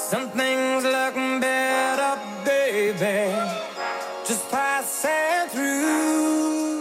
Some things look better, baby, just passing through.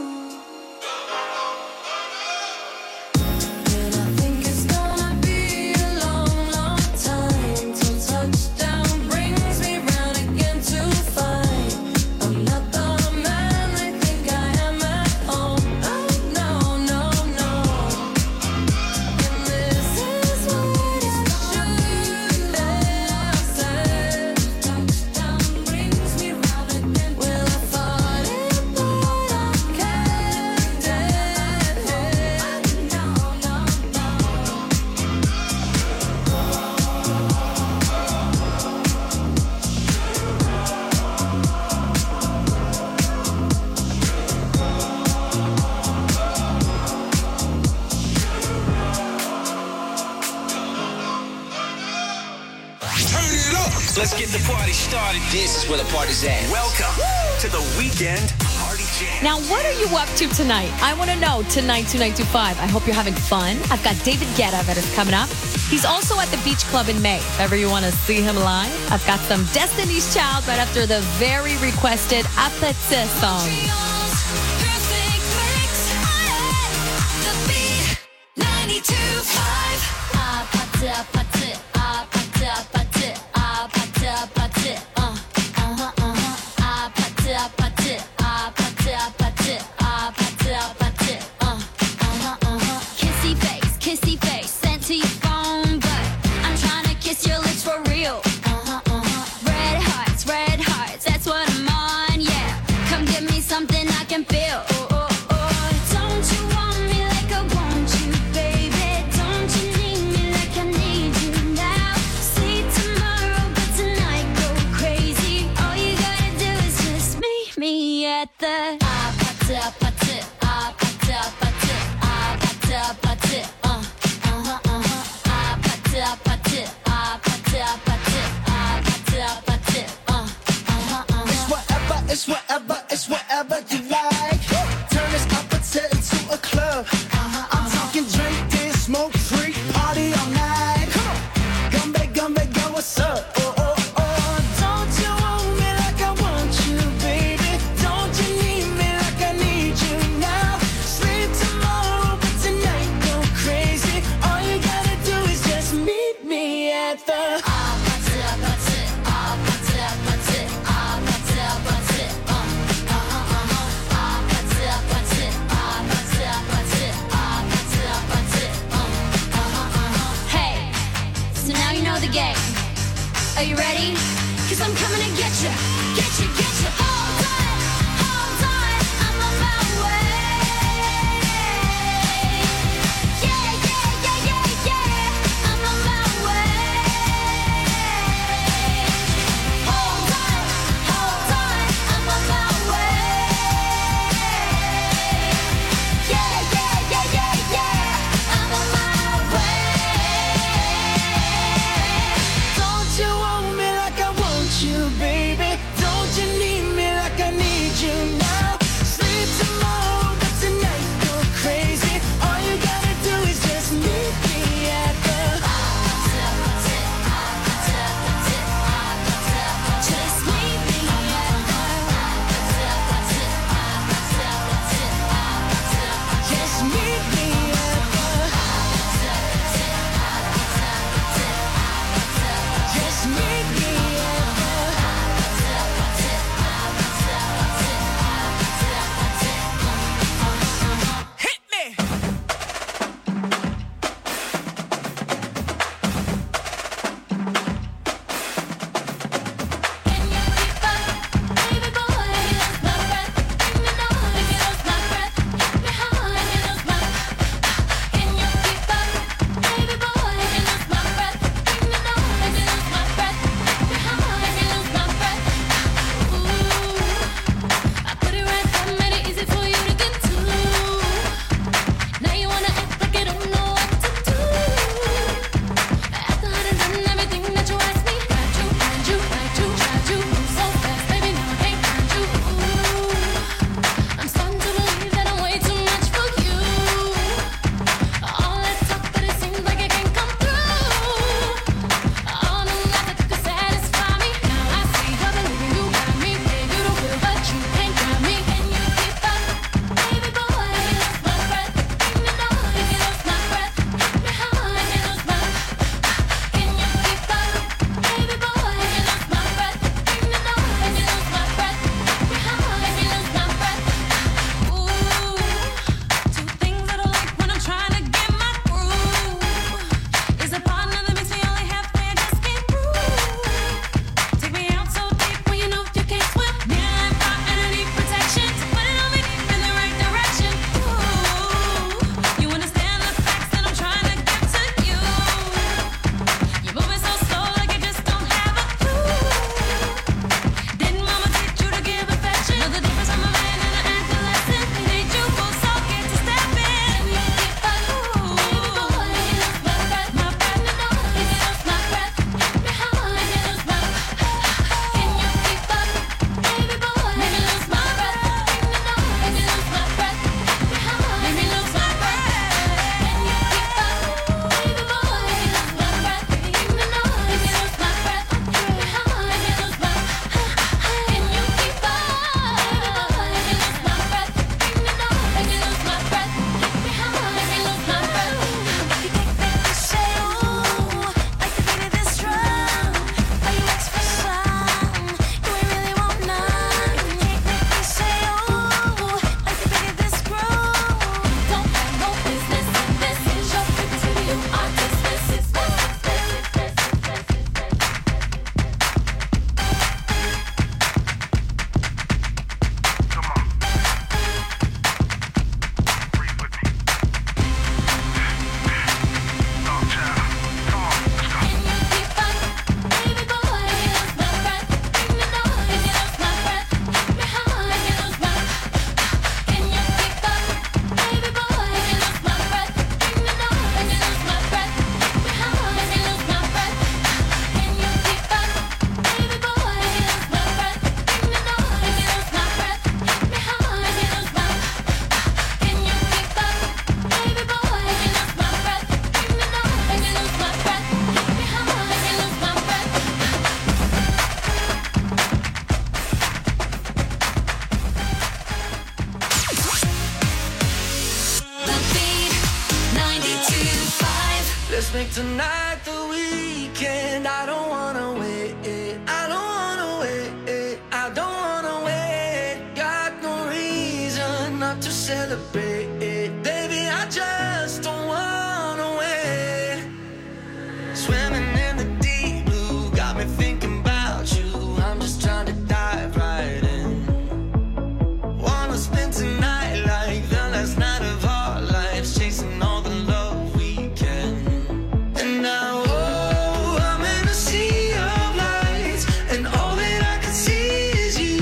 Let's get the party started. This is where the party's at. Welcome to the Weekend Party Jam. Now, what are you up to tonight? I want to know tonight, 2925. I hope you're having fun. I've got David Guetta that is coming up. He's also at the Beach Club in May. If ever you want to see him live, I've got some Destiny's Child right after the very requested Apathy song. Kissy face, sent to your phone, but I'm trying to kiss your lips for real. Red hearts, that's what I'm on, yeah. Come give me something I can feel. Don't you want me like I want you, baby? Don't you need me like I need you now? See tomorrow, but tonight go crazy. All you gotta do is just meet me at the It's whatever you like. Turn this opposite into a club. I'm talking drink, dance, smoke, freak, party all night. Gumbe, go, what's up? Don't you want me like I want you, baby? Don't you need me like I need you now? Sleep tomorrow, but tonight go crazy. All you gotta do is just meet me at the game. Are you ready? 'Cause I'm coming to get you. Hold on, I'm on my way. Yeah, I'm on my way. Hold on, I'm on my way. Yeah, I'm on my way. you want me like I want you, baby? Don't you need me like I make tonight the weekend. I don't wanna wait. I don't wanna wait. I don't wanna wait. Got no reason not to celebrate. Baby, I just don't wanna wait. Swimming in the deep blue got me thinking about you. I'm just trying to dive right in. Wanna spend tonight like the last night of our lives, chasing all the love we can. And now, oh, I'm in a sea of lights, and all that I can see is you.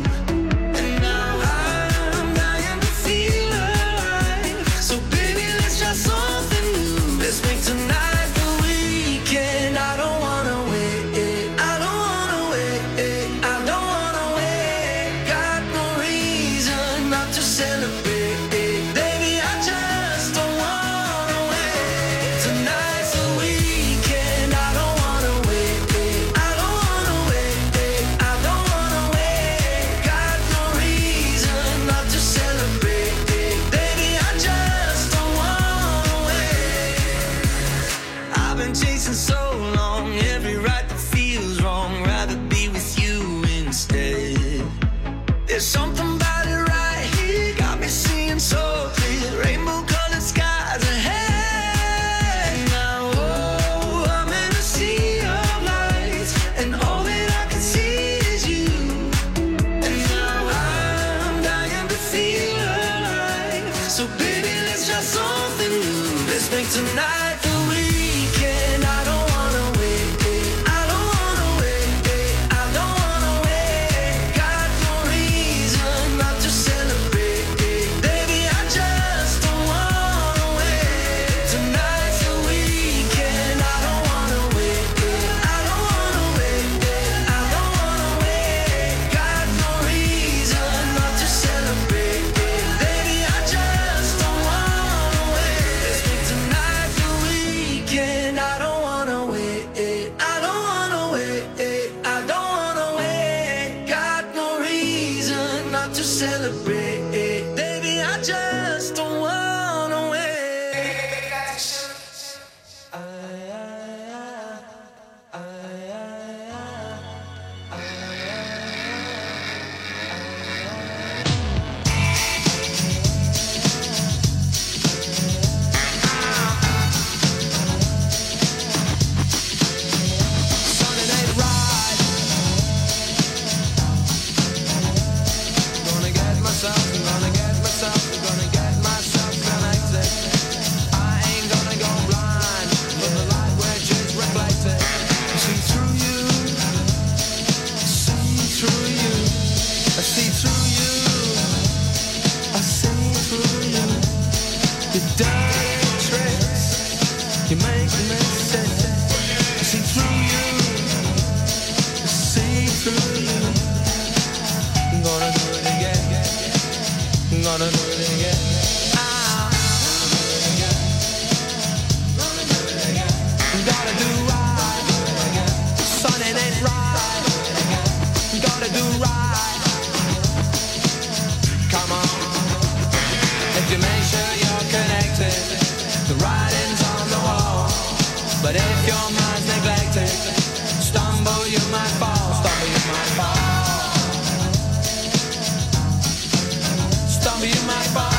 And now I'm dying to feel alive. So baby, let's try something new. Let's make tonight the weekend. I don't wanna wait. I don't wanna wait. I don't wanna wait. Got no reason not to celebrate. Baby, I just don't wanna wait. Tonight's the weekend. I don't wanna wait. I don't wanna wait. I don't wanna wait. Got no reason not to celebrate. Baby, I just don't wanna wait. I've been chasing so long, every right that feels wrong. Rather be with you instead. There's something about it right here, got me seeing so clear. Rainbow-colored skies ahead. Now, oh, I'm in a sea of lights, and all that I can see is you. And now I'm dying to feel alive. So baby, let's try something new. Let's make tonight the weekend. I don't wanna wait. I don't wanna wait. I don't wanna wait. Got no reason not to celebrate. Baby, I just don't wanna wait. Tonight's the weekend. I don't wanna wait. I don't wanna wait. I don't wanna wait. Got no reason not to celebrate. Baby, I just don't wanna wait. Let's make tonight the weekend. I don't wanna wait. I don't wanna wait. I don't wanna wait. Got no reason not to celebrate. Baby, I just don't wanna wait. Sunday night ride. Gonna get myself connected. I ain't gonna go blind, but the light which is reflected. See through you, see through you, I see through you, I see through you. Your dirty tricks, you make me sick. I see through you, I see through you. I'm gonna do it again. I'm gonna do it again. Gotta do right. Sunday ain't right. Gotta do right. Come on. If you make sure you're connected, the writing's on the wall. But if your mind's neglected, stumble you might fall. Stumble you might fall. Stumble you might fall.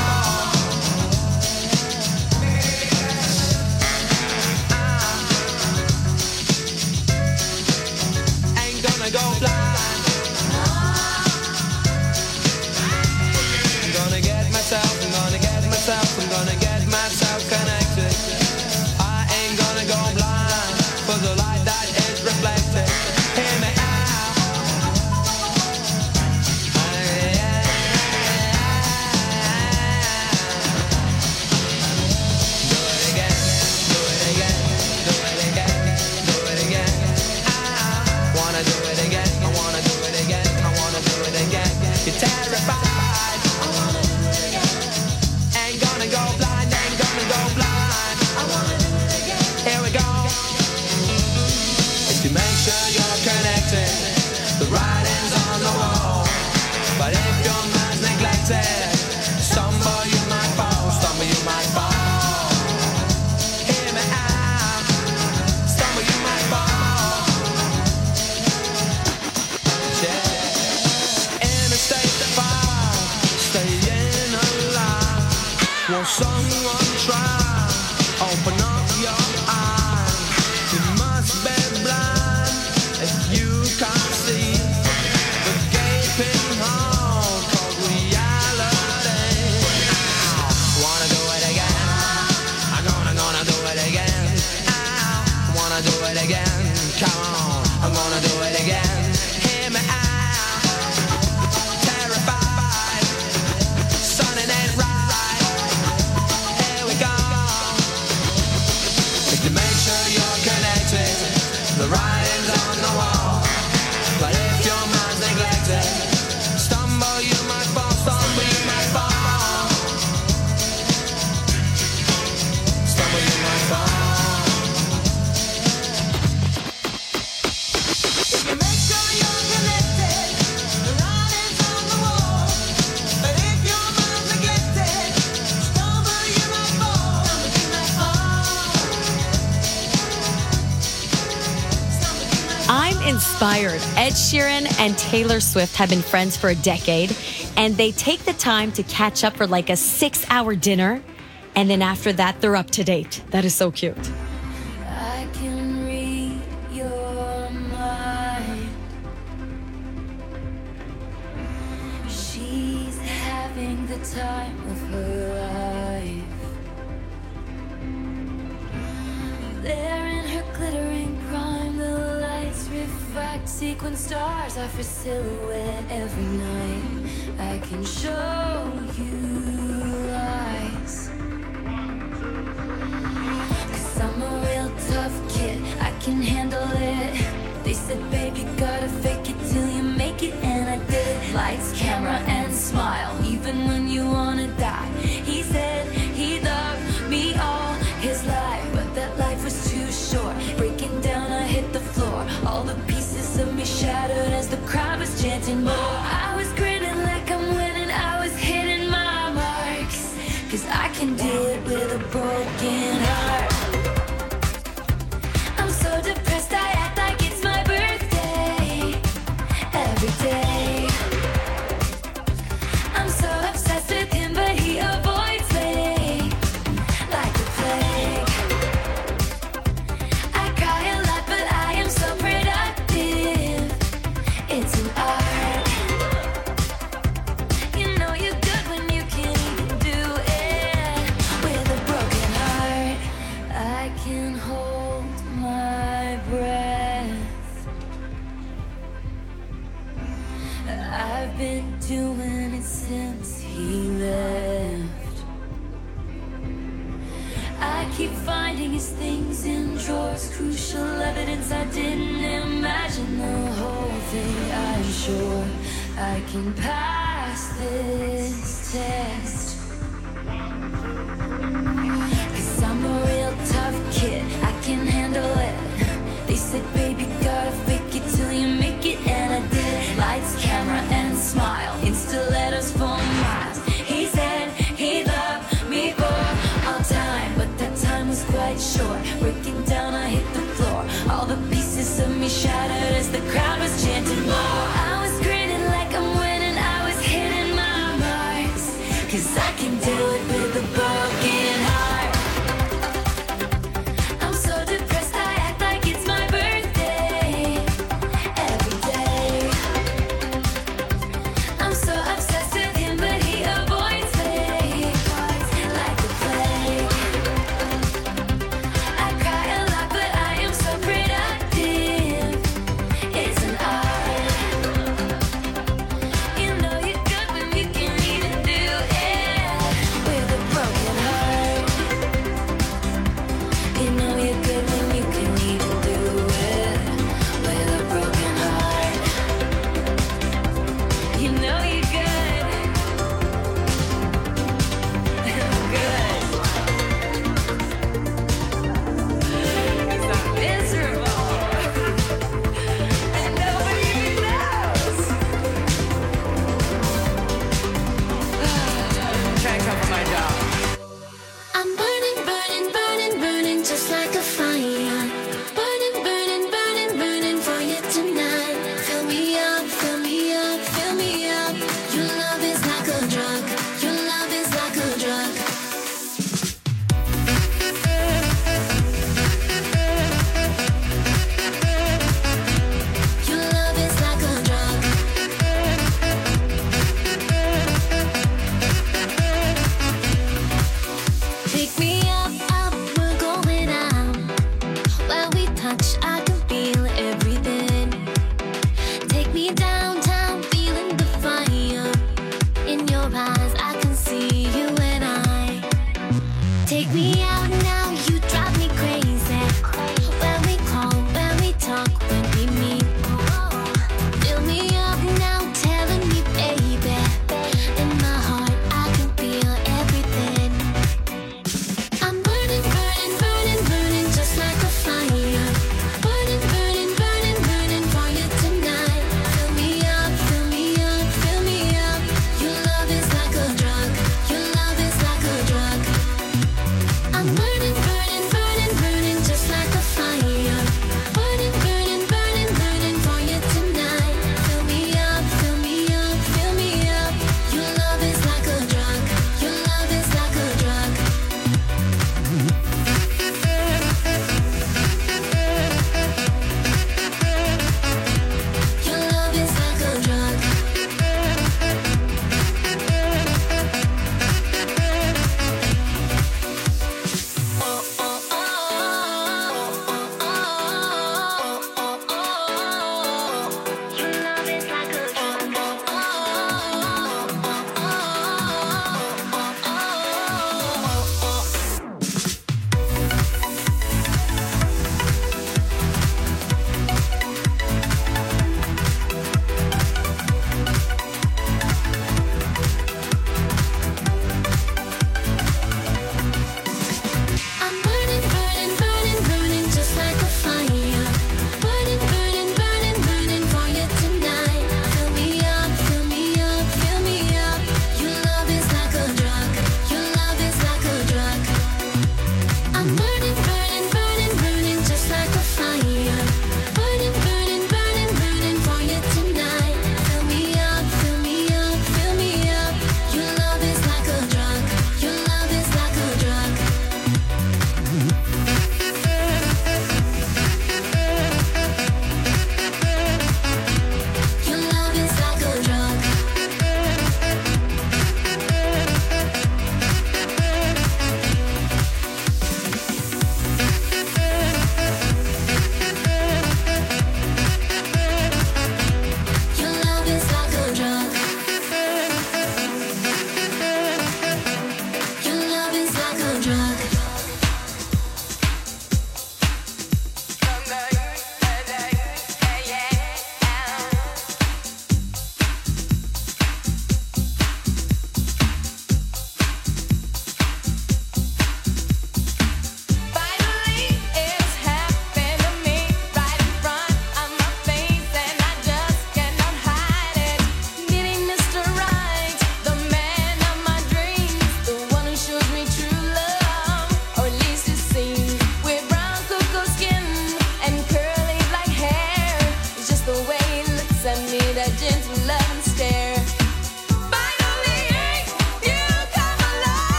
Come on, I'm gonna do it again. Hear me out. Terrified. Something ain't right. Here we go. If you make sure you're connected, the writing's on the wall. But if your mind's neglected, stumble you might fall, stumble you might fall. Stumble you might fall. If you make sure you're connected, the writing's on the wall. But if your mind's neglected, stumble you might fall. Stumble you might fall. I'm inspired. Ed Sheeran and Taylor Swift have been friends for a decade, and they take the time to catch up for like a 6-hour dinner, and then after that, they're up to date. That is so cute. I can read your mind. She's having the time of her life. There in her glittering prime, the lights refract sequin stars off her silhouette every night. I can show you lies. 'Cause I'm a real tough kid, I can handle it. They said, baby, gotta fake it till you make it, and I did. Lights, camera, and smile, even when you wanna die. He said he loved me all his life, but that life was too short. Breaking down, I hit the floor. All the pieces of me shattered as the crowd was chanting more. I was grinning like I'm winning, I was hitting my marks. 'Cause I can do it with a broken heart. I'm so depressed, I act like it's my birthday every day. I'm so obsessed with him, but he avoids me like the plague. I cry a lot, but I am so productive. It's an art. You know you're good when you can even do it with a broken heart. I can hold my breath. I've been doing it since he left. I keep finding his things in drawers, crucial evidence I didn't imagine. The whole thing, I'm sure I can pass this test. 'Cause I'm a real tough kid, I can handle it. They said, baby, gotta fake it till you make it, and I did. Lights, camera, and smile, insta letters for miles. He said he loved me for all time, but that time was quite short. Breaking down, I hit the floor. All the pieces of me shattered as the crowd was chanting more. I was grinning like I'm winning, I was hitting my marks. 'Cause I can do it with a broken heart. I'm so depressed, I act like it's my birthday every day. I'm so obsessed with him, but he avoids me like the plague. I cry a lot, but I am so productive. It's an art.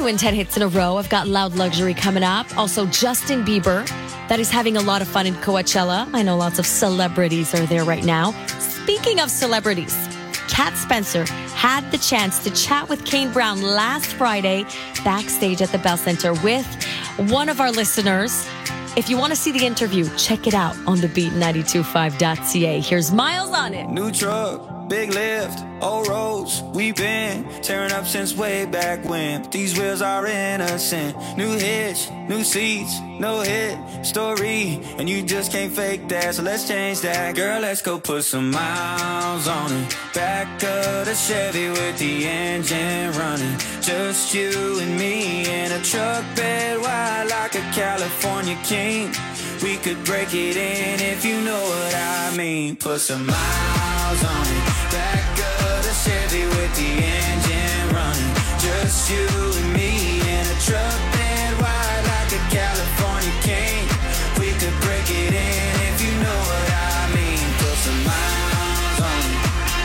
win 10 hits in a row. I've got Loud Luxury coming up. Also, Justin Bieber, that is having a lot of fun in Coachella. I know lots of celebrities are there right now. Speaking of celebrities, Cat Spencer had the chance to chat with Kane Brown last Friday backstage at the Bell Center with one of our listeners. If you want to see the interview, check it out on thebeat925.ca. Here's Miles on it. New truck, big lift, old roads. We've been tearing up since way back when. These wheels are innocent. New hitch, new seats, no hit story. And you just can't fake that, so let's change that. Girl, let's go put some miles on it. Back of the Chevy with the engine running. Just you and me in a truck bed wide like a California king. We could break it in if you know what I mean. Put some miles on it. Back of the Chevy with the engine running. Just you and me in a truck bed wide like a California king. We could break it in if you know what I mean. Put some miles on it.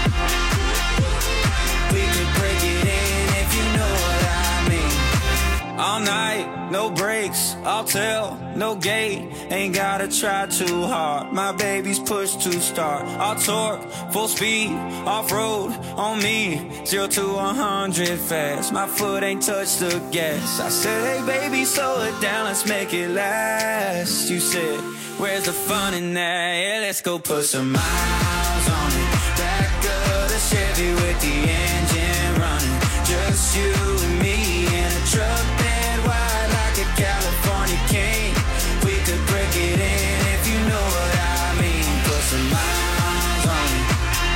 We could break it in if you know what I mean. All night, no breaks, I'll tell, no gate. Ain't gotta try too hard. My baby's push to start. I'll torque, full speed, off-road on me. 0 to 100 fast. My foot ain't touched the gas. I said, hey baby, slow it down, let's make it last. You said, where's the fun in that? Yeah, let's go put some miles on it. Back of the Chevy with the engine running. Just you and me in a truck bed wide like a California king. We could break it in if you know what I mean. Put some miles on it.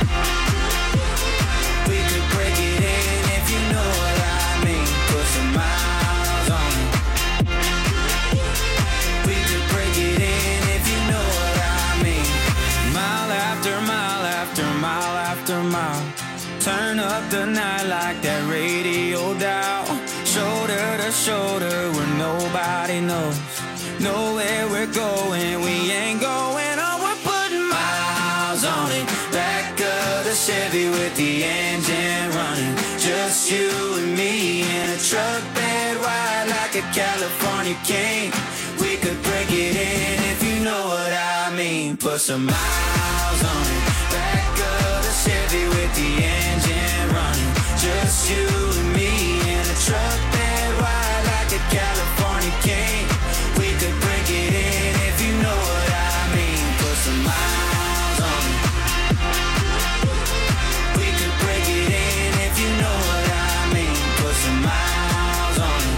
We could break it in if you know what I mean. Put some miles on it. We could break it in if you know what I mean. Mile after mile after mile after mile. Turn up the night like that radio dial. Shoulder to shoulder where nobody knows. Know where we're going, we ain't going on. We're putting miles on it. Back of the Chevy with the engine running. Just you and me in a truck bed wide like a California king. We could break it in if you know what I mean. Put some miles on it. Back of the Chevy with the engine running. Just you and me in a truck bed wide like a California king. We could break it in if you know what I mean. Put some miles on it. We could break it in if you know what I mean. Put some miles on it.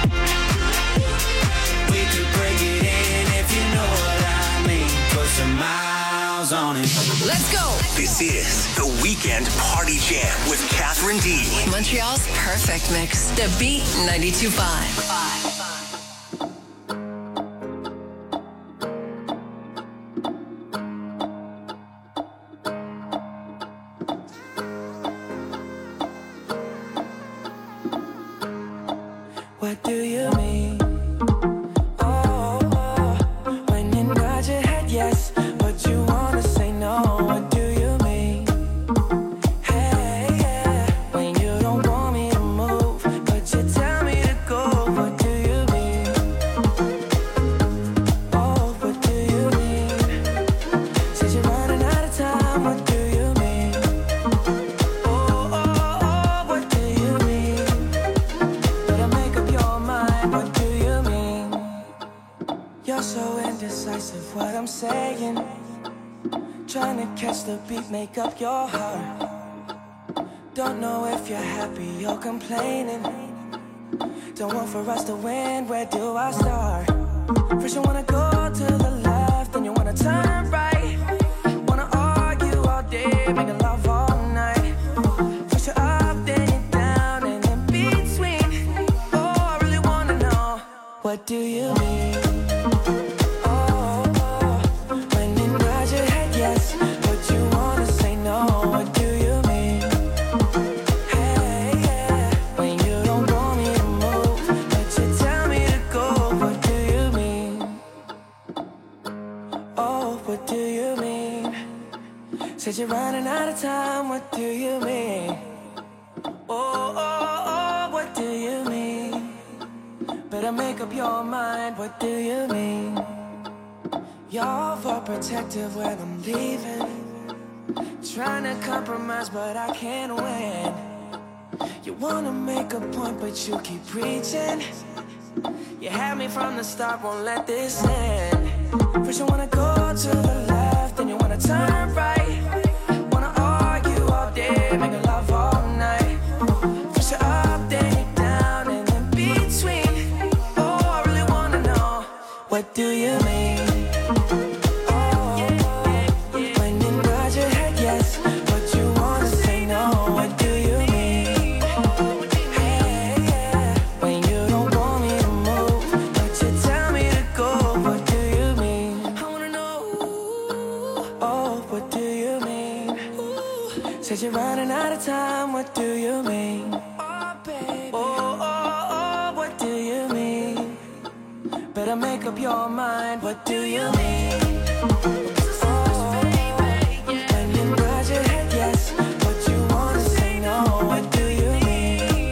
We could break it in if you know what I mean. Put some miles on it. Let's go. This is the Weekend Party Jam with Catherine D. Montreal's perfect mix. The Beat 92.5. What do you mean? Oh, when you nod your head yes, but you wanna say no. What do you mean? Hey, yeah, when you don't want me to move, but you tell me to go. What do you mean? Oh, what do you mean? Said you're running out of time. What do you mean? Oh, what do you mean? Better make up your mind. What do you mean? You're so indecisive. What I'm saying. Trying to catch the beat, make up your heart. Don't know if you're happy or complaining. Don't want for us to win, where do I start? First you wanna go to the left, then you wanna turn right. Wanna argue all day, making love all night. First you're up, then you're down, and in between. Oh, I really wanna know, what do you mean? Oh, when you nod your head yes, but you wanna say no. What do you mean? Hey, yeah, when you don't want me to move, but you tell me to go. What do you mean? Oh, what do you mean? Said you're running out of time. What do you mean? Oh, what do you mean? your mind, what do you mean? You're overprotective when I'm leaving. Trying to compromise, but I can't win. You wanna make a point, but you keep preaching. You had me from the start, won't let this end. First you wanna go to the left, then you wanna turn right. Wanna argue all day, make love all night. First you're up, then you're down, and in between. Oh, I really wanna know, what do you mean? Said you're running out of time, what do you mean? Oh, baby. Oh, what do you mean? Better make up your mind, what do you mean? When you nod your head yes, but you wanna say no, what do you mean?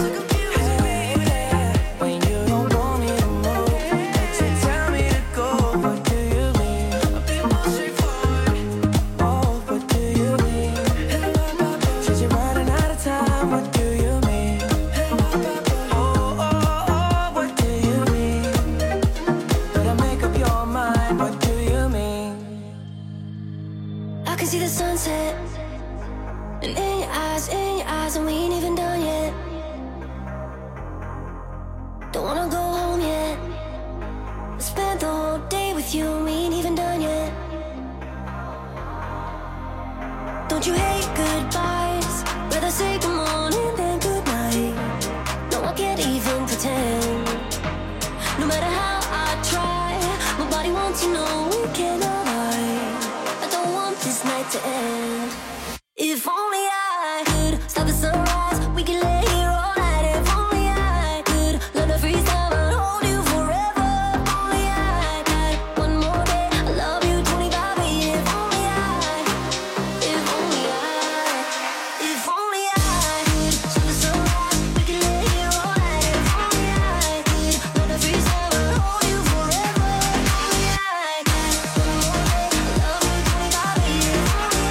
When you don't want me to move, but you tell me to go, what do you mean? I'll be more straightforward. Oh, what do you mean? Running out of time, what do you mean? Oh, what do you mean? Better make up your mind, what do you mean? I can see the sunset, and in your eyes, and we ain't even done yet. Don't wanna go home yet. I spent the whole day with you, and we ain't even done yet. Don't you hate goodbyes? Rather say good morning than good night. No, I can't even pretend. No matter how I try, my body wants to know we cannot lie. I don't want this night to end. If only I could stop the sunrise, we could lay here all night. If only I could learn to freeze time and hold you forever. If only I had one more day, I love you 25 years. If only I could stop the sunrise, we could lay here all night. If only I could learn to freeze time and hold you forever. If only I had one more day, I love you 25 years.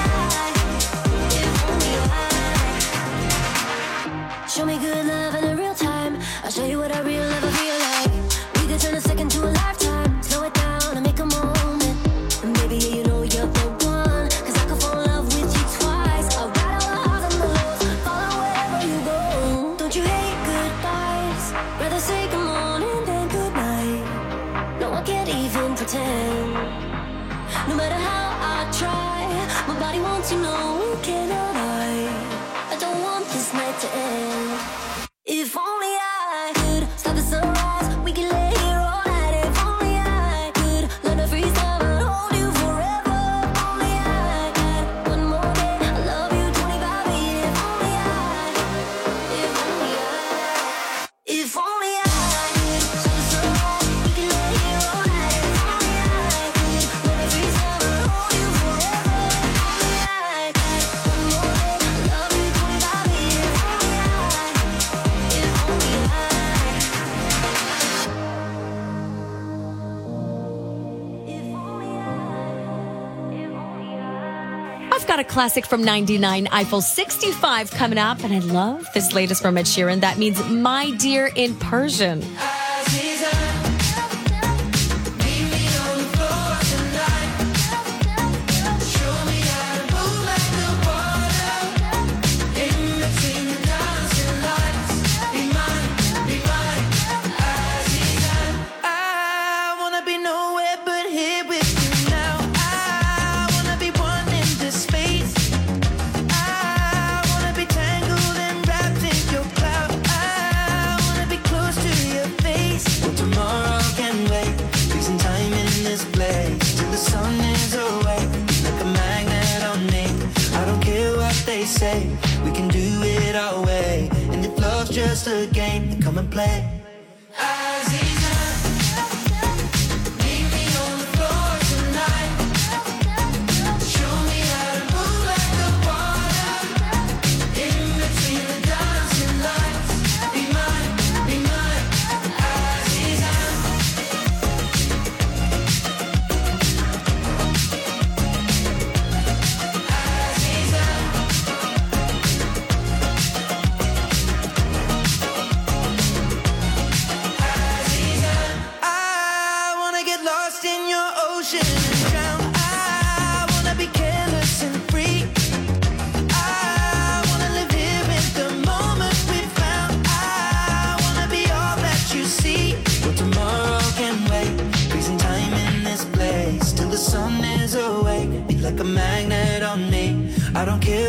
Show me good love in a real time. I'll show you what a real lover feel like. We could turn a second to a lifetime. Slow it down and make a moment. And baby, yeah, you know you're the one. Cause I could fall in love with you twice. I'll ride all the highs and the lows, follow wherever you go. Don't you hate goodbyes? Rather say good morning than good night. No, I can't even pretend. No matter how I try, my body wants to know we cannot lie. I don't want this night to end. If only I could stop the sunrise, we could lay here all night. If only I could learn to freeze time and hold you forever. If only I had one more day, I love you 25 years. If only I could stop the sunrise, we could lay here all night. If only I could learn to freeze time and hold you forever. If only I had one more day, I love you 25 years. If only I I've got a classic from 99, Eiffel 65 coming up, and I love this latest from Ed Sheeran. That means My Dear in Persian. I wanna be nowhere but here with you now. I wanna be one in the space. I wanna be tangled and wrapped in your cloud. I wanna be close to your face. Well, tomorrow can wait. Freezing time in this place till the sun is away. Like a magnet on me. I don't care what they say. We can do it our way. And if love's just a game, then come and play.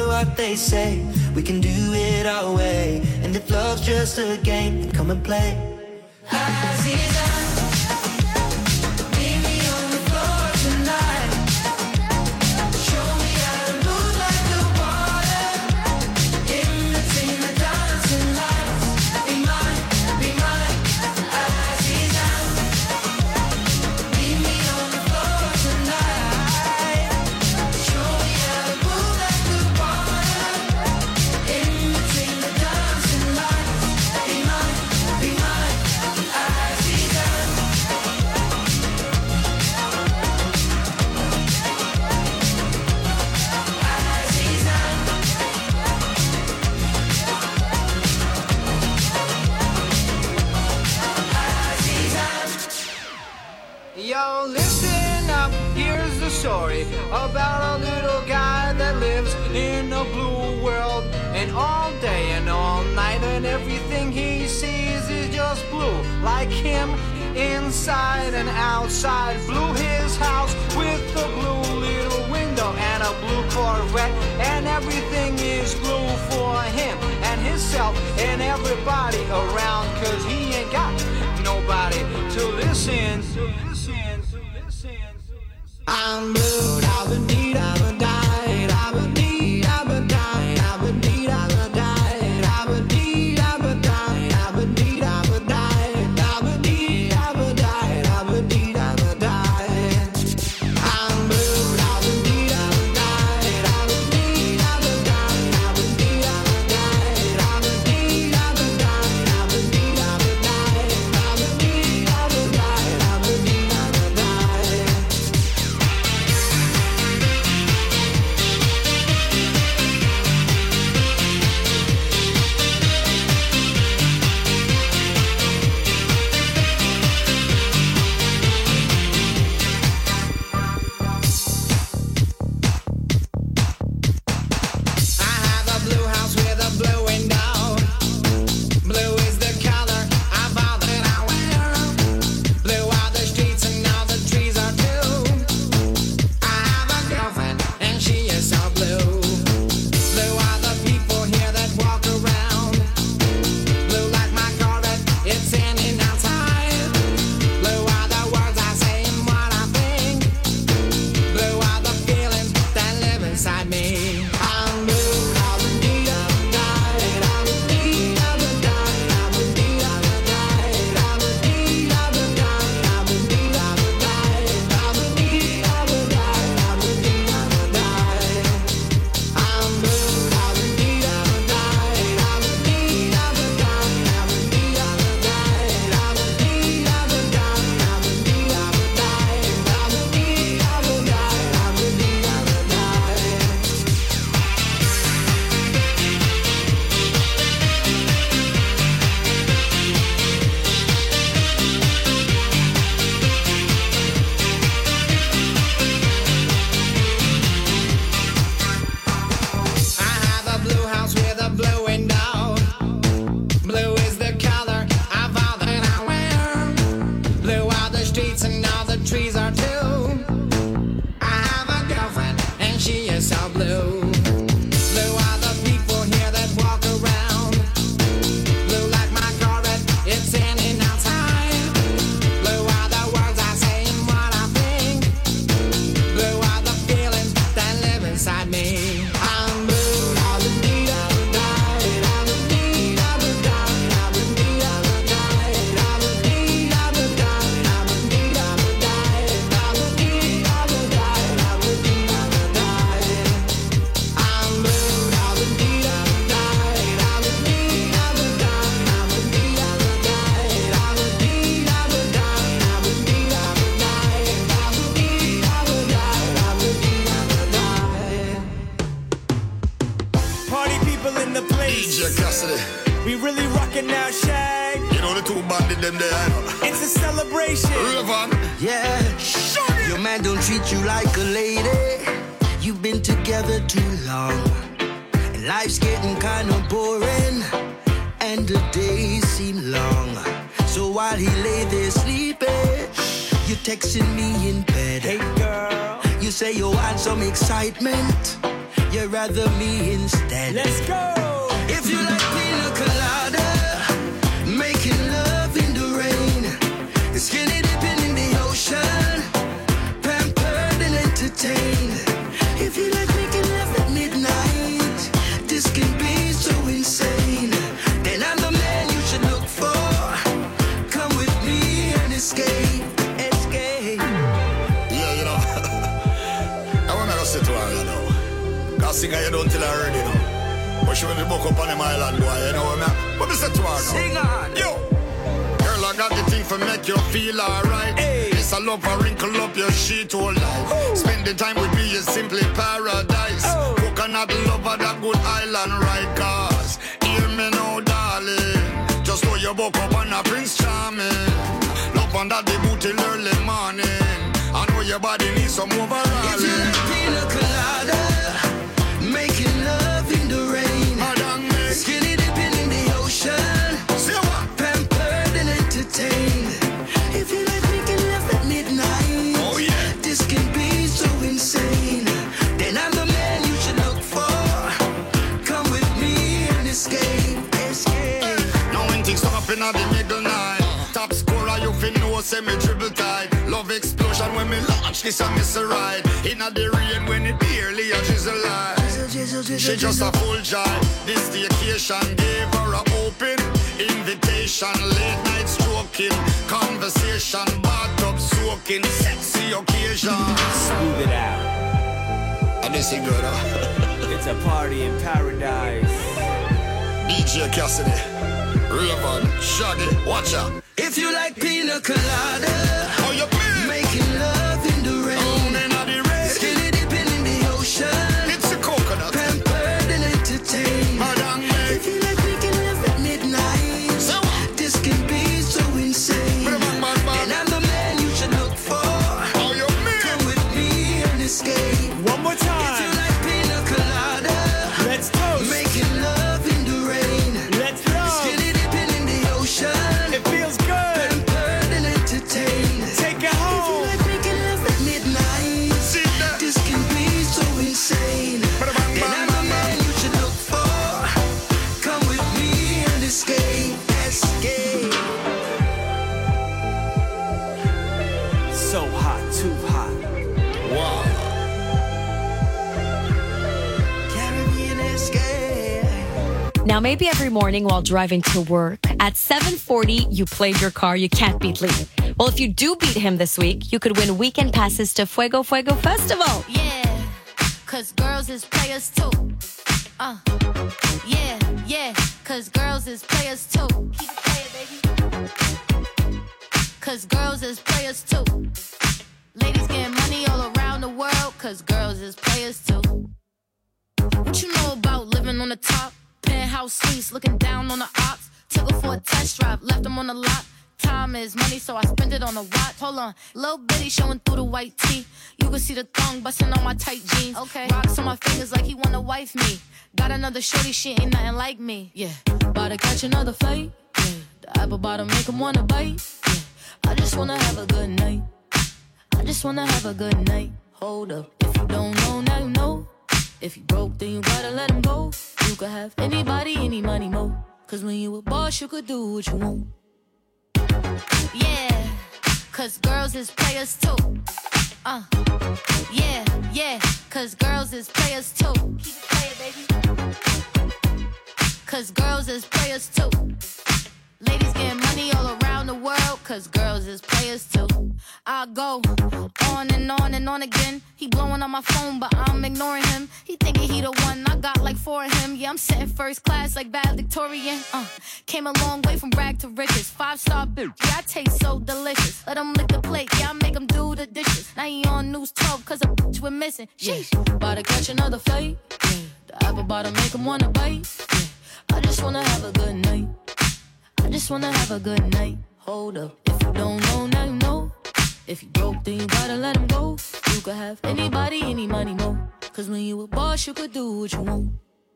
care what they say. We can do it our way. And if love's just a game, then come and play. Aziza, meet me on the floor tonight. Show me how to move like the water. In between the dancing lights. Be mine, Aziza. Meet me on the floor tonight. Show me how to move like the water. In between the dancing lights. Be mine, Aziza. Yo, listen up, here's the story about a little guy that lives in a blue world. And all day and all night and everything he sees is just blue. Like him, inside and outside. Blue his house with a blue little window and a blue Corvette. And everything is blue for him and himself and everybody around. Cause he ain't got nobody to listen. I'm blue, I've been need, I've been died, I've been need, I've been died, I've been need, I've been died, I've been need, I've been died, I've been need, I've been died, I've been need, I've been died, I've been need, I've been died. I'm blue, I've been need, I've been died, I've been need, I've been died, I've been need, I've been died, I've been need, I've been died, I've been need, I've been died, I've been need, I've been died, I've been need, I've been died. I have a blue house with a blue window. Blue is the color of all that I wear. Blue are the streets and all the trees are blue. I have a girlfriend and she is so blue. Blue are the people here that walk around. Blue like my Corvette, it's standing outside. Blue are the words I say and what I think. Blue are the feelings that live inside me. I'm blue, I've been need, I've been died, I've been need, I've been died, I've been need, I've been died, I've been need, I've been died, I've been need, I've been died, I've been need, I've been died, I've been need, I've been died. I'm blue, I've been need, I've been died, I've been need, I've been died, I've been need, I've been died, I've been need, I've been died, I've been need, I've been died, I've been need, I've been died, I've been need, I've been died. I have a blue house with a blue window. Blue is the color of all that I wear. Blue are the streets and all the trees are too. I have a girlfriend and she is so blue. Blue are the people here that walk around. Blue like my Corvette, it's standing outside. Blue are the words I say and what I think. Blue are the feelings that live inside me. I'm blue, I've been need, I've been died, I've been need, I've been died, I've been need, I've been died, I've been need, I've been died, I've been need, I've been died, I've been need, I've been died, I've been need, I've been died. I'm blue, I've been need, I've been died, I've been need, I've been died, I've been need, I've been died, I've been need, I've been died, I've been need, I've been died, I've been need, I've been died, I've been need, I've been died. Party people in the place. DJ Cassidy, We really rockin' now, Shag. you know the two bandit them there, I know. It's a celebration. Raven, Yeah, your man don't treat you like a lady. You've been together too long, and life's getting kind of boring, and the days seem long. So while he lay there sleeping, you texting me in bed. Hey, girl. You say you want some excitement. you'd rather me instead. Let's go. If you like pina colada, making love in the rain, skinny dipping in the ocean, pampered and entertained. If you like making love at midnight, this can be so insane. Then I'm the man you should look for. Come with me and escape, escape. Yeah, you know, I want to sit down, you know. Cause singer you don't tell her already, you know. But she went to book up on the island, boy, you know what I mean? But me say to her now. Sing on. Yo. Girl, I got the thing for make you feel alright. Hey. It's a love for wrinkle up your sheet whole life. Oh. Spending time with me is simply paradise. Oh. Coconut lover, that good island ride. Cause, hear me now, darling. Just know you woke up on a Prince Charming. Love under the boot till early morning. I know your body needs some overall. If you like pina colada, making love in the rain, Madam Miss. skinny dipping in the ocean, See what? pampered and entertained. If you like making love at midnight, Oh, yeah. this can be so insane. Then I'm the man you should look for. Come with me and escape, escape. Now when things stop in the middle night, top scorer you fin know say me dribble tight. Love explosion when me launch this a miss a ride. Inna the rain when it barely a drizzle light. She just a full joy. This the occasion gave her a open invitation. Late night stroking, conversation, bathtub soaking, sexy occasion. Smooth it out. And this is good, huh? It's a party in paradise. DJ Cassidy, Raven, Shaggy, watch out. If you like pina colada, How you feel? making love in the rain, Down inna the rain. skinny dipping in the ocean, It's a coconut. pampered and entertained. Madam If you like making love at midnight, So what? this can be so insane. And I'm the man you should look for. How you Come mean? with me and escape. One more If you time. like pina colada, Let's toast. making love in the rain, Let's go. skinny dipping in the ocean, It feels good. pampered and entertained. Take it If you home. like making love at midnight, See that? this can be so insane. Then I'm the man you should look for. Come with me and escape, escape. So hot, too hot. Wow. Caribbean escape. Now, maybe every morning while driving to work, at 7:40, you played your car. You can't beat Lee. Well, if you do beat him this week, you could win weekend passes to Fuego Fuego Festival. Yeah, cause girls is players too. Yeah, yeah, cause girls is players too. Keep it playing, baby. Cause girls is players too. Ladies getting money all around the world, cause girls is players too. What you know about living on the top? Penthouse suites, looking down on the ops. Took her for a test drive, left them on the lot. Time is money, so I spend it on a watch. Hold on, little bitty showing through the white tee. You can see the thong busting on my tight jeans. Okay, rocks on my fingers like he wanna wife me. Got another shorty, she ain't nothing like me. Yeah, about to catch another flight. Yeah, the apple bottom make him wanna bite. Yeah, I just wanna have a good night. I just wanna have a good night. Hold up, if you don't know, now you know. If you broke, then you gotta let him go. You could have anybody, any money, mo. Cause when you a boss, you could do what you want. Yeah, cause girls is players too. Yeah, yeah, cause girls is players too. Keep it playing, baby. Cause girls is players too. Ladies getting money all around the world, cause girls is players too. I go on and on and on again. He blowing on my phone, but I'm ignoring him. He thinking he the one, I got like 4 of him. Yeah, I'm sitting first class like bad Victorian. Came a long way from rag to riches. 5-star bitch, yeah, I taste so delicious. Let him lick the plate, yeah, I make him do the dishes. Now he on News 12, cause a bitch we're missing. Sheesh, about to catch another fight. Yeah, the apple bottom make him wanna bite. Yeah, I just wanna have a good night. I just wanna have a good night. Hold up, if you don't know, now you know. If you broke, then you gotta let him go. You could have anybody, any money, mo. Cause when you a boss, you could do what you want.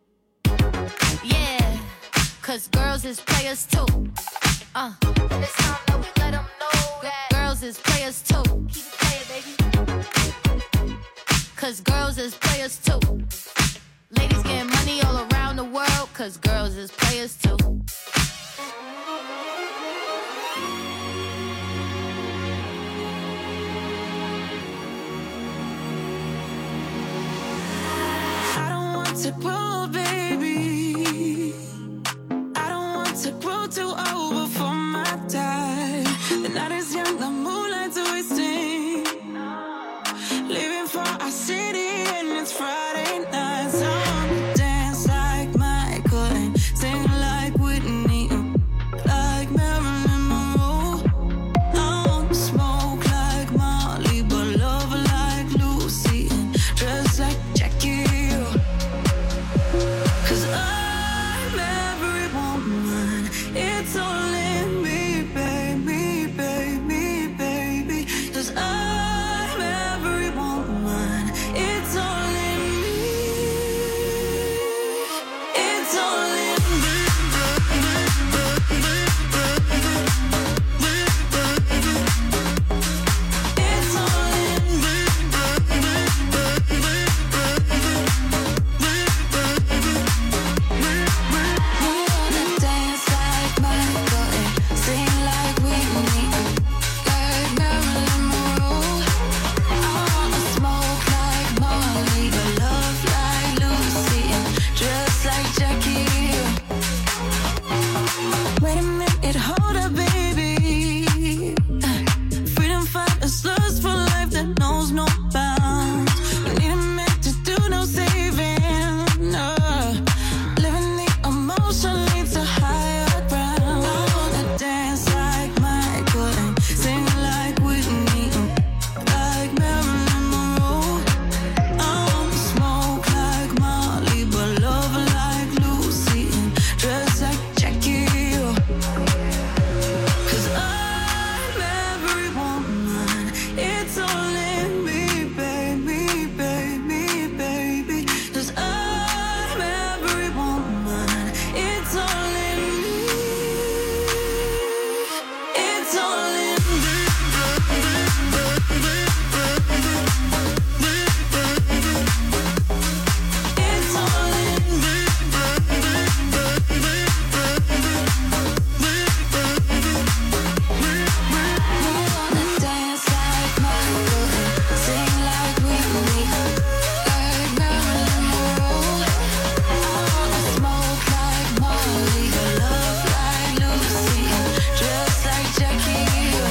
Yeah, cause girls is players too. And it's time that we let them know that girls is players too. Keep it playing, baby. Cause girls is players too. Ladies getting money all around the world, cause girls is players too. I don't want to grow, baby. I don't want to grow too old before my time. The night is young, the moonlight's wasting. Living for our city and it's Friday night. So I wanna dance like Michael and sing like Whitney, like Marilyn Monroe. I wanna smoke like Molly, but love like Lucy and dress like Jackie. Cause I'm every woman, it's all in me, baby, baby, baby. Cause I'm every woman, it's all in me. It's all in me. It's all in me. We wanna dance like Michael and sing like Whitney, like Marilyn Monroe. I wanna smoke like Molly, but love like Lucy and dress like Jackie. Wait a minute, hold up, baby. Freedom fighters lust for life that knows no bounds. We need a man to do no saving. Living the emotion leads to higher ground. I wanna dance like Michael and sing like Whitney, like Marilyn Monroe. I wanna smoke like Molly, but love like Lucy and dress like Jackie. Cause I'm every woman, it's all in me, baby, baby, baby. Cause I'm every woman, it's all in me. It's all in me. It's all in me. We wanna dance like Michael and sing like Whitney, like Marilyn Monroe. I wanna smoke like Molly, but love like Lucy and dress like Jackie.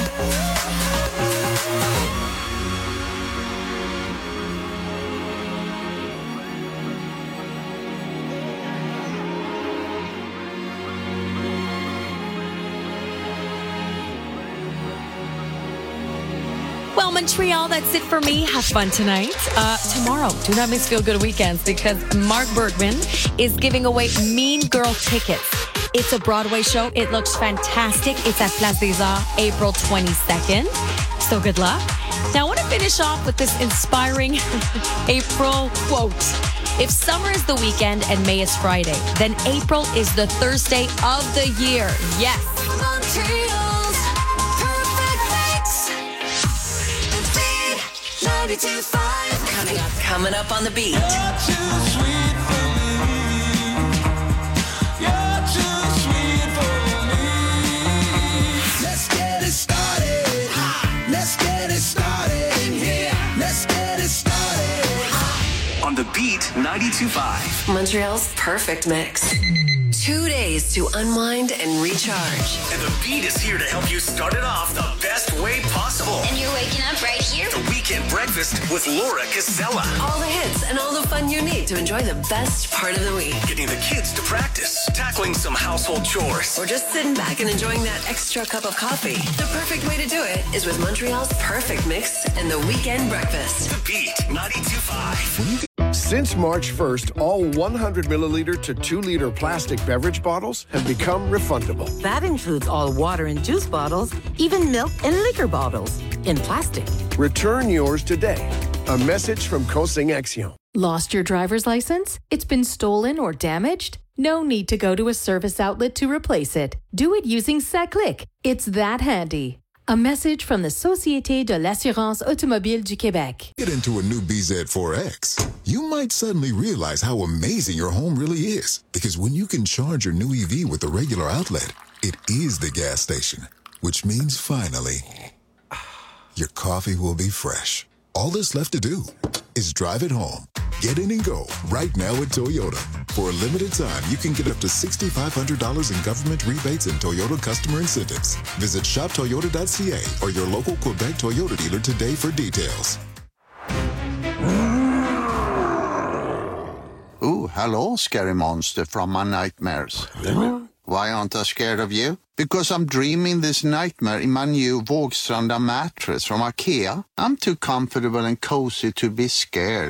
Well, Montreal, that's it for me. Have fun tonight. Tomorrow, do not miss Feel Good Weekends because Mark Bergman is giving away Mean Girl tickets. It's a Broadway show. It looks fantastic. It's at Place des Arts, April 22nd. So good luck. Now, I want to finish off with this inspiring April quote. If summer is the weekend and May is Friday, then April is the Thursday of the year. Yes. Montreal's perfect mix. The Beat 92.5. Coming up on the beat. You're too sweet for me. You're too sweet for me. Let's get it started. Let's get it started in here. Let's get it started. On the Beat 92.5. Montreal's perfect mix. 2 days to unwind and recharge. And the Beat is here to help you start it off the best way possible. And you're waking up right here. The Weekend Breakfast with Laura Casella. All the hits and all the fun you need to enjoy the best part of the week. Getting the kids to practice, tackling some household chores. Or just sitting back and enjoying that extra cup of coffee. The perfect way to do it is with Montreal's perfect mix and the Weekend Breakfast. The Beat 92.5. Since March 1st, all 100 milliliter to 2 liter plastic beverage bottles have become refundable. That includes all water and juice bottles, even milk and liquor bottles in plastic. Return yours today. A message from Cosing Action. Lost your driver's license? It's been stolen or damaged? No need to go to a service outlet to replace it. Do it using SACLIC. It's that handy. A message from the Société de l'Assurance Automobile du Québec. Get into a new BZ4X. You might suddenly realize how amazing your home really is. Because when you can charge your new EV with a regular outlet, it is the gas station. Which means finally, your coffee will be fresh. All that's left to do is drive it home. Get in and go right now at Toyota. For a limited time, you can get up to $6,500 in government rebates and Toyota customer incentives. Visit shoptoyota.ca or your local Quebec Toyota dealer today for details. Ooh, hello, scary monster from my nightmares. Why aren't I scared of you? Because I'm dreaming this nightmare in my new Vågstranda mattress from IKEA. I'm too comfortable and cozy to be scared.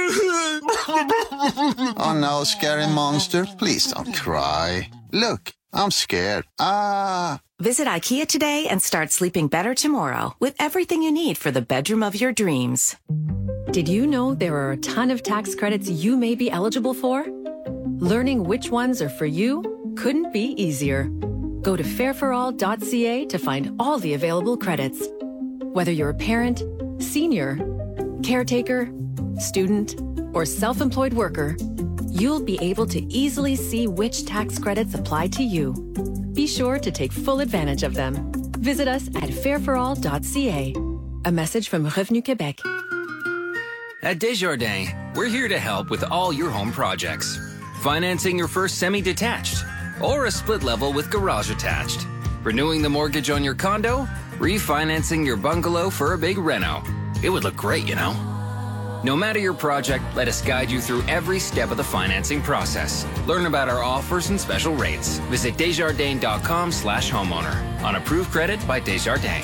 Oh no, scary monster, please don't cry. Look, I'm scared. Visit IKEA today and start sleeping better tomorrow with everything you need for the bedroom of your dreams. Did you know there are a ton of tax credits you may be eligible for? Learning which ones are for you couldn't be easier. Go to fairforall.ca to find all the available credits. Whether you're a parent, senior, caretaker, student, or self-employed worker, you'll be able to easily see which tax credits apply to you. Be sure to take full advantage of them. Visit us at fairforall.ca. A message from Revenu Québec. At Desjardins, we're here to help with all your home projects. Financing your first semi-detached or a split level with garage attached. Renewing the mortgage on your condo, refinancing your bungalow for a big reno. It would look great, you know. No matter your project, let us guide you through every step of the financing process. Learn about our offers and special rates. Visit Desjardins.com/homeowner. On approved credit by Desjardins.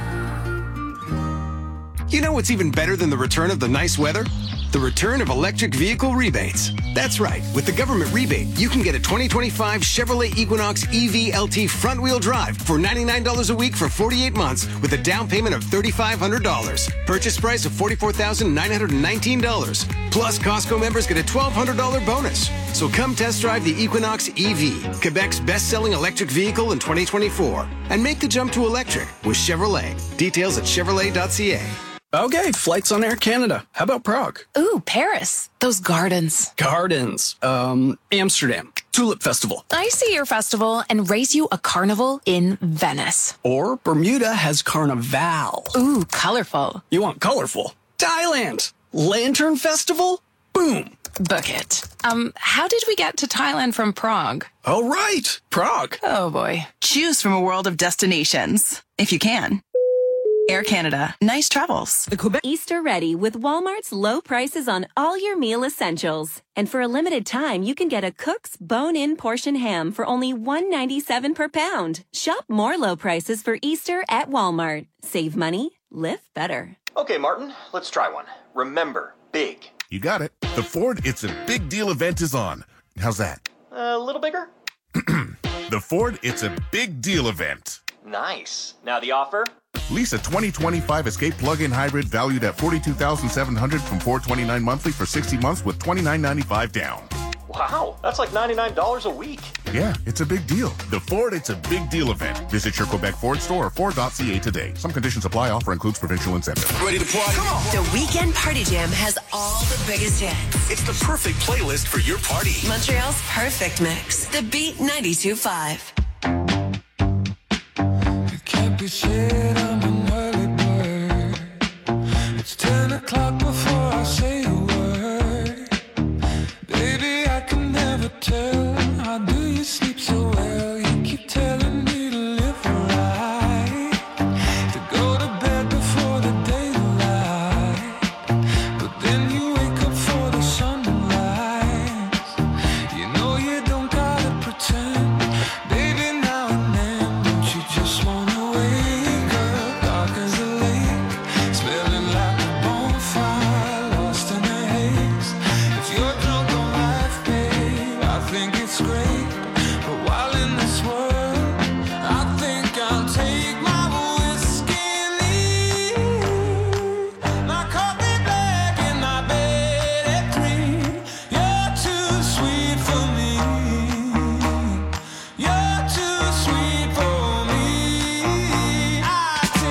You know what's even better than the return of the nice weather? The return of electric vehicle rebates. That's right. With the government rebate, you can get a 2025 Chevrolet Equinox EV LT front-wheel drive for $99 a week for 48 months with a down payment of $3,500. Purchase price of $44,919. Plus, Costco members get a $1,200 bonus. So come test drive the Equinox EV, Quebec's best-selling electric vehicle in 2024. And make the jump to electric with Chevrolet. Details at chevrolet.ca. Okay, flights on Air Canada. How about Prague? Ooh, Paris. Those gardens. Gardens. Amsterdam. Tulip Festival. I see your festival and raise you a carnival in Venice. Or Bermuda has Carnival. Ooh, colorful. You want colorful? Thailand. Lantern Festival? Boom. Book it. How did we get to Thailand from Prague? Oh, right. Prague. Oh, boy. Choose from a world of destinations, if you can. Air Canada. Nice travels. Easter ready with Walmart's low prices on all your meal essentials. And for a limited time, you can get a Cook's bone-in portion ham for only $1.97 per pound. Shop more low prices for Easter at Walmart. Save money, live better. Okay, Martin, let's try one. Remember, big. You got it. The Ford It's a Big Deal event is on. How's that? A little bigger? The Ford It's a Big Deal event. Nice. Now the offer? Lease a 2025 Escape plug-in hybrid valued at $42,700 from $429 monthly for 60 months with $29.95 down. Wow, that's like $99 a week. Yeah, it's a big deal. The Ford It's a Big Deal event. Visit your Quebec Ford store or Ford.ca today. Some conditions apply. Offer includes provincial incentive. Ready to party? Come on. The Weekend Party Jam has all the biggest hits. It's the perfect playlist for your party. Montreal's perfect mix. The Beat 92.5. Can't be shit, I'm an early bird. It's 10 o'clock before I say a word. Baby, I can never tell. How do you sleep so well? You keep telling me to live right, to go to bed before the daylight. But then you wake up for the sun to rise. You know you don't gotta pretend. Baby, now and then, don't you just wanna wake up dark as a lake, smelling like a bonfire, lost in a haze. If you're drunk on life, babe, I think it's great. But while in this world, I think I'll take my whiskey and leave. My coffee black and my bed at green. You're too sweet for me. You're too sweet for me. I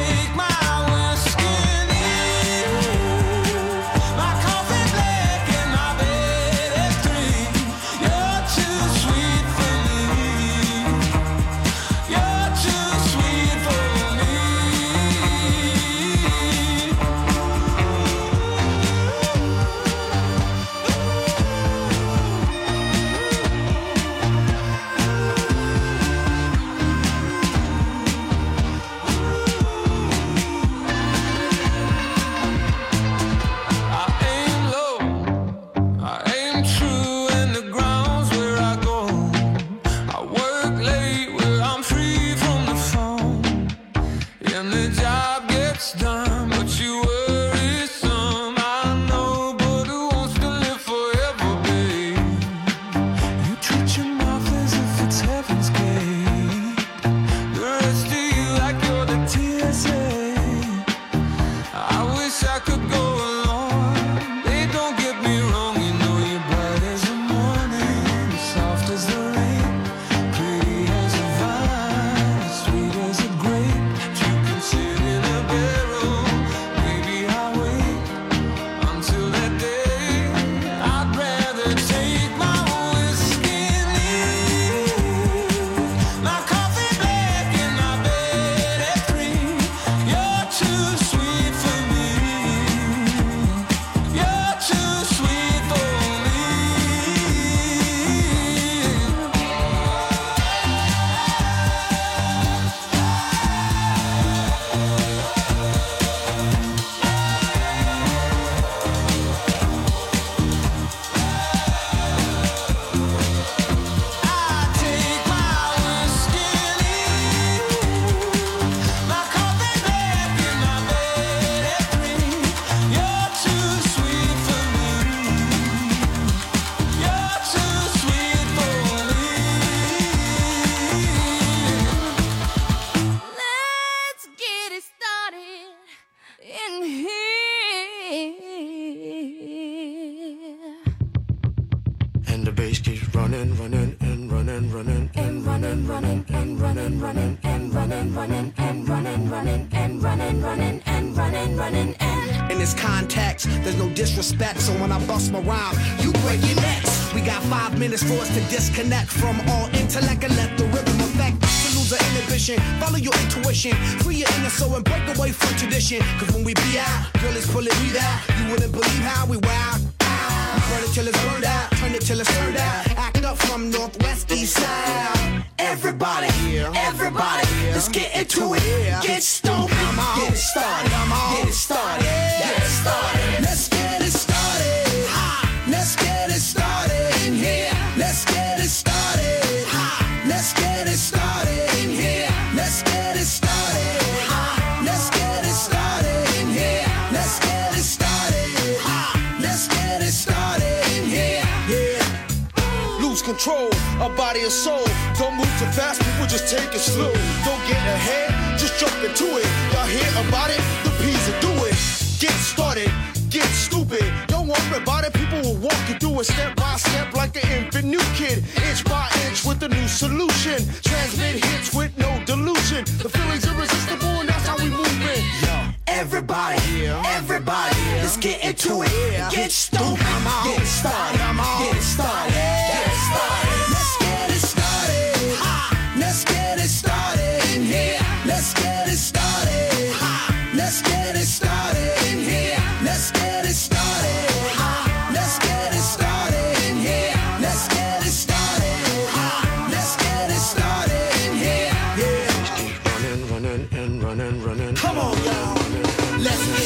running and running, running and running, running and running, running and running, running and running, running and running, running and running, running and. In this context, there's no disrespect, so when I bust my rhyme, you break your necks. We got 5 minutes for us to disconnect from all intellect and let the rhythm affect. To lose our inhibition, follow your intuition, free your inner soul and break away from tradition. Cause when we be out, girl, it's pulling me out. You wouldn't believe how we wild. We burn it till it's burned out, turn it till it's turned out. Act up from northwest, east side. Everybody, everybody, let's get into it. Get stoked, get it started, get it started, get it started. Let's get it started. Let's get it started in here. Let's get it started. Let's get it started in here. Let's get it started. Let's get it started in here. Let's get it started. Let's get it started in here. Yeah. Lose control of body and soul. Don't move too fast, people just take it slow. Don't get ahead, just jump into it. Y'all hear about it? The P's will do it. Get started, get stupid. Don't worry about it, people will walk you through it step by step like an infant new kid. Inch by inch with a new solution. Transmit hits with no delusion. The feeling's irresistible and that's how we move it. Everybody, everybody, let's get into it. Get stoked, get it started, get it started, get it started. Let's get it started. Let's get it started in here. Let's get it started. Let's get it started in here. Let's get it started. Let's get it started in here. Let's get it started. Let's get it started in here. Yeah. Running, running and running, running. Come on, y'all. Let's get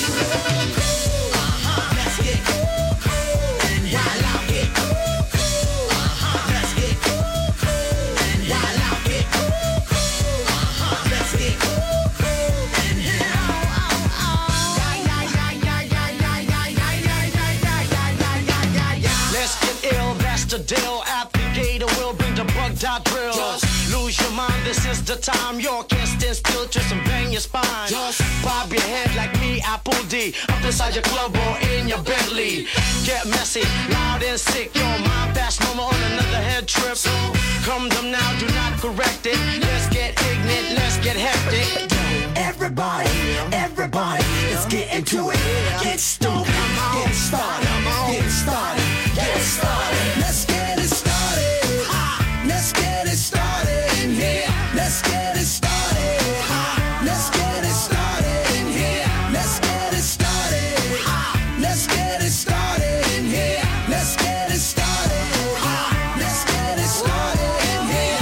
let's get and while I get let's get and while I get let's get and let's get ill, that's the deal. Applicator will bring the bug dot drill. Just lose your mind, this is the time. You can't stand still, twist and bang your spine. Just bob your head like me, Apple D. Up inside your club or in your Bentley. Get messy, loud and sick. Your mind fast, no more on another head trip. So come them now, do not correct it. Let's get ignorant, let's get hectic. Everybody, everybody, let's get into it. Get stoked, get it started, get it started, get it started. Let's get it started. Let's get it started in here. Let's get it started. Let's get it started in here. Let's get it started. Let's get it started in here. Let's get it started. Let's get it started in here.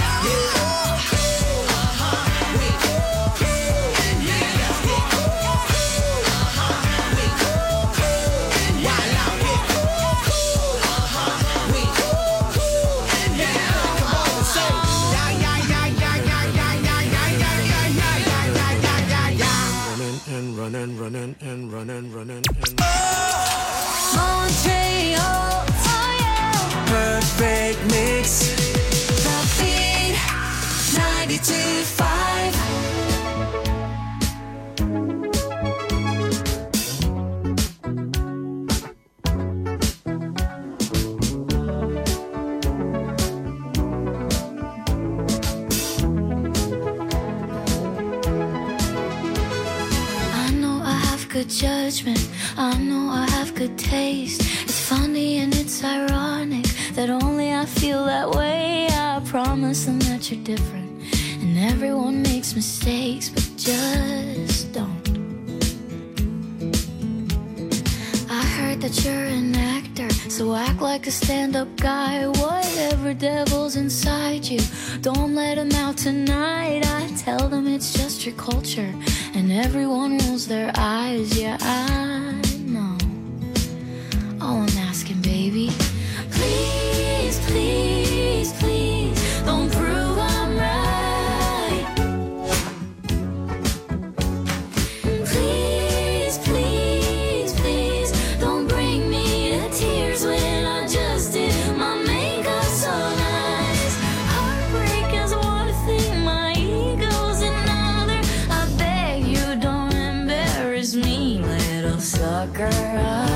Running, running and running, running and. Montreal, oh yeah. Perfect mix. The Beat 92.5. Good judgment, I know I have good taste. It's funny and it's ironic that only I feel that way. I promise them that you're different, and everyone makes mistakes, but just don't. I heard that you're an actor, so act like a stand-up guy. Whatever devil's inside you, don't let him out tonight. I tell them it's just your culture, and everyone rolls their eyes. Yeah, I know. All I'm asking, baby, please, please, please, don't prove I'm right. Please, please, please, don't bring me to tears when I just did my makeup so nice. Heartbreak is one thing, my ego's another. I beg you don't embarrass me, little sucker.